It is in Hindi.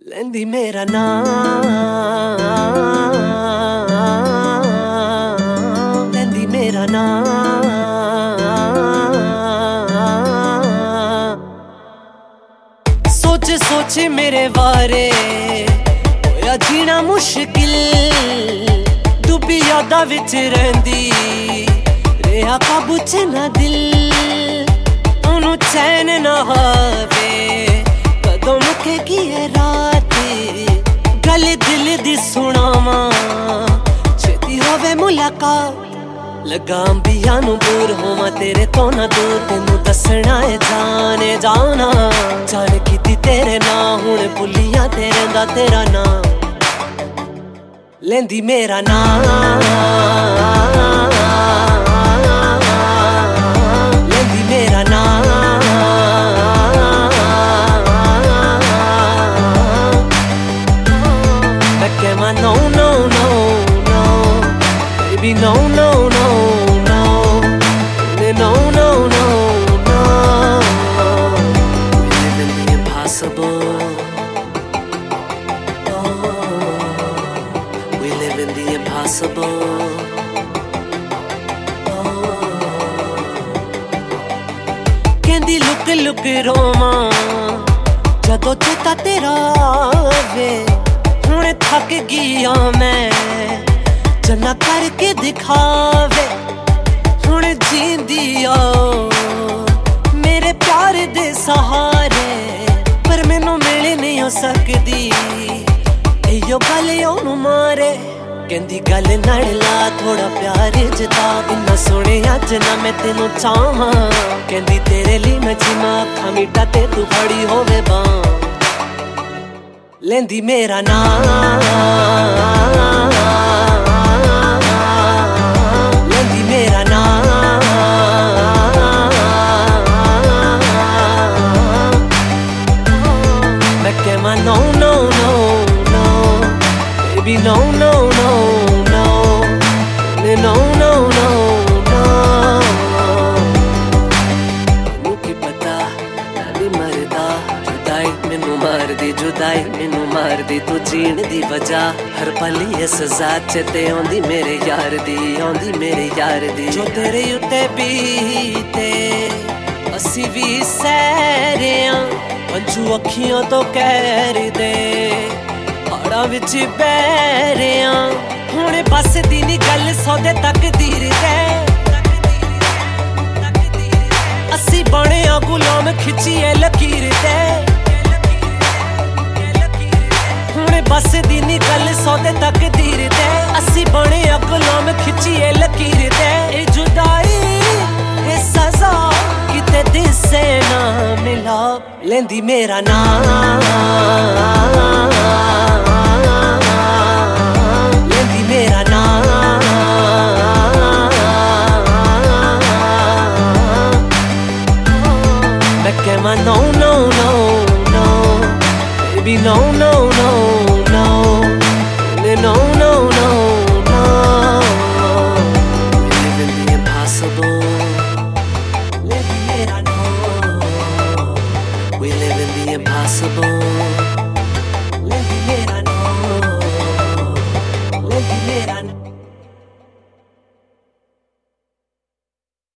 लेंदी मेरा नाम, लेंदी मेरा नाम। सोच सोच मेरे बारे होया जीना मुश्किल, डुबी यादा विच रहिंदी रेहा काबू च ना दिल। ओनू चैन ना हावे कदों मुकेगी ये रात, गल दिल दी सुनावा छेती होवे मुलाकात। लगा अंबिया नू दूर होवां तेरे तो ना दूर, तेनू दसना है जाने जाना। जान कीती तेरे ना हुण भुलिया तेरे दा तेरा नाम, लेंदी मेरा नाम, लेंदी मेरा नाम। No, no, no, no, baby, no, no, no, no, no, no, no, no. We live in the impossible. Oh, we live in the impossible. Kendi look look roma, jadon cheta tera ave। हुण थक गया मैं जना करके दिखावे, हुण जींदी आओ मेरे प्यार दे सहारे। पर मैनू मिल नहीं हो सकदी इयो गल ओनू मारे। कहंदी गल नाल ला थोड़ा प्यार जता, इन्ना सोहणे अज ना मैं तेनू चाहां। कहंदी तेरे लिए मैं जीवां अखां मीटा ते तू खड़ी होवे बां, लेंदी मेरा नाम, लेंदी मेरा नाम। मैं कहवां no no no no baby no no no no no no no no। मुझे पता नहीं मरदा जुदाई मैनू मार दी, जुदाई मैनू मार दी तू जीण दी वजह। हर पल ये सजा चेते आउंदी मेरे यार दी, आउंदी मेरे यार दी। जो तेरे उत्ते बीते असी भी सैरियां, अंजू अखियों तो कहर दे हाड़ा विच बैरियां। हुण बस दी नी गल सौदे तकदीर दे, असी बने आ गुलाम खिचिए लकीर दे। हुण बस दी नी गल सौदे तकदीर दे, असी बने आ गुलाम खिचिए लकीर दे। ए जुदाई ए सजा किते दिसे ना मिला, लेंदी मेरा नाम, लेंदी मेरा नाम। मैं कहवां no no no no baby no no no no no no no no। We live in the impossible, lendi mera no, we live in the impossible।